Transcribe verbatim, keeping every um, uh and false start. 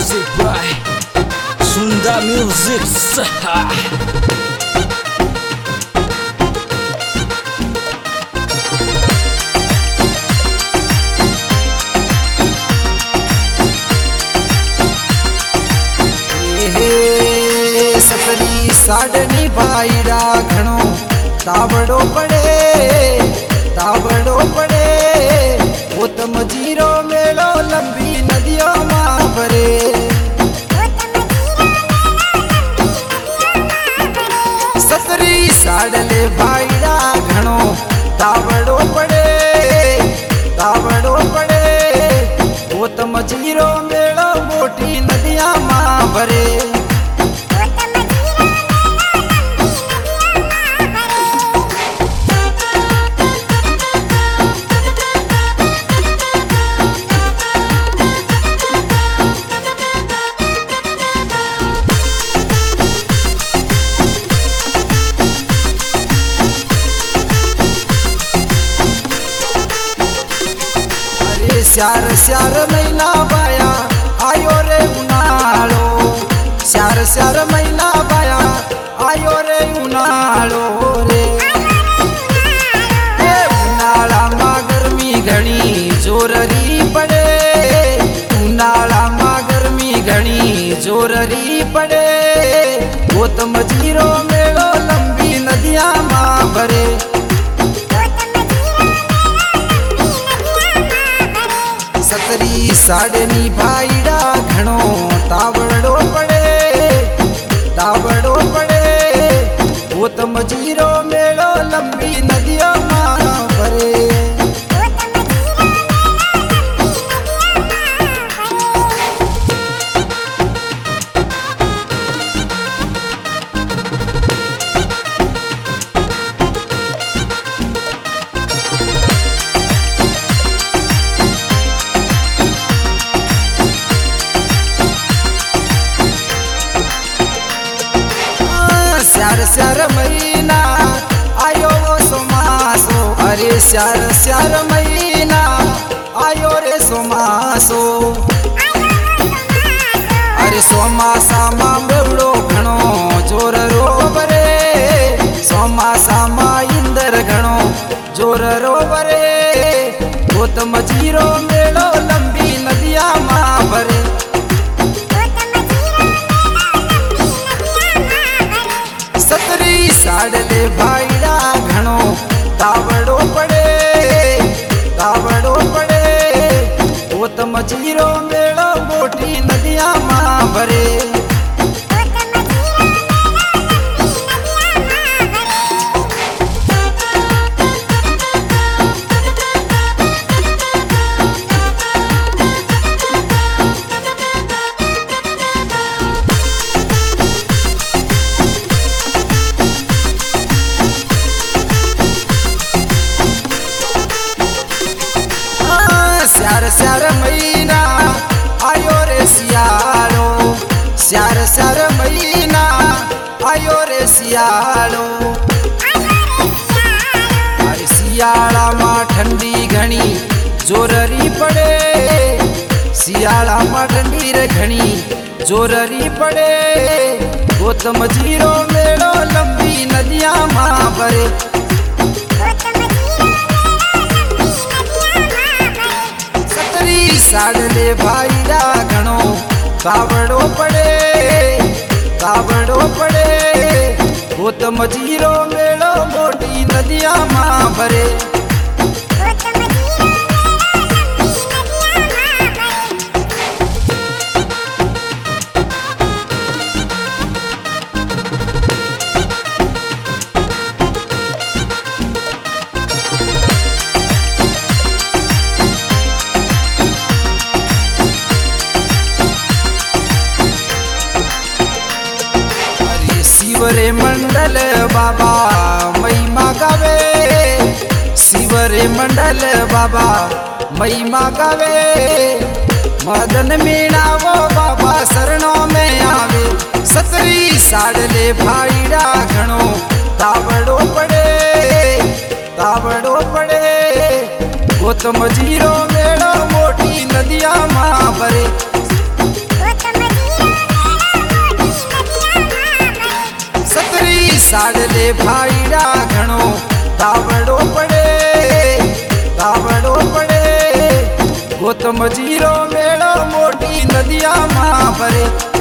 Music by Sunda Music. सतरी साडनी भाईड़ा घणो तावड़ो पड़े तावड़ो पड़े वो तम जीरो मेलो लंबी नदियों मां भरे सतरी साडले भाईड़ा घणो तावड़ो पड़े तावड़ो पड़े वो तम जीरो मेलो मोटी नदियां मां भरे श्यार श्यार महिला बाया आयो रे उनाळो श्यार श्यार महिला बाया आयो रे उनाळो रे उनाळा मा गर्मी घणी जोररी पड़े उनाळा मा गर्मी घणी जोररी पड़े वो तो मजीरो मेलो लंबी नदियां मां भरे सतरी साडनी भाईड़ा घणो तावड़ो पड़े तावड़ो पड़े वो तो मजीरो मेलो लंबी नदियों मां भरे श्यार श्यार महीना आयो वो सोमासो अरे श्यार श्यार महीना आयो रे सोमासो अरे सोमासा मा बेवड़ो घणो जोर रो बरे सोमासा मा इंदर घणो जोर रो बरे वो तो मजीरो मेलो लंबी नदियां मां भरे सतरी साडले भाईड़ा घणो तावड़ो पड़े तावड़ो पड़े वो तो मजीरो मेलो मोटी नदियां मां भरे श्यार श्यार महीना आयो रे सियालो श्यार श्यार महीना आयो रे सियालो अरे सियाला मा ठंडी घणी जोररी पड़े सियाला मा ठंडी रे घणी जोररी पड़े वो तो मजीरो मेलो लंबी नदियां मां भरे साडले भाईड़ा घणो तावड़ो पड़े तावड़ो पड़े वो तो मजीरो मेलो मोटी नदियां मां भरे शिवरे मंडल बाबा महिमा गावे शिवरे मंडल बाबा महिमा गावे मदन मीणा वो बाबा शरणों में आवे सतरी साडले भाईड़ा घणो तावड़ो पड़े तावड़ो पड़े वो तो मजीरो मेलो मोटी नदियां मां भरे। साडले भाईड़ा घणो तावड़ो पड़े तावड़ो पड़े गौतम जीरो मेड़ो मोटी नदिया मां भरे।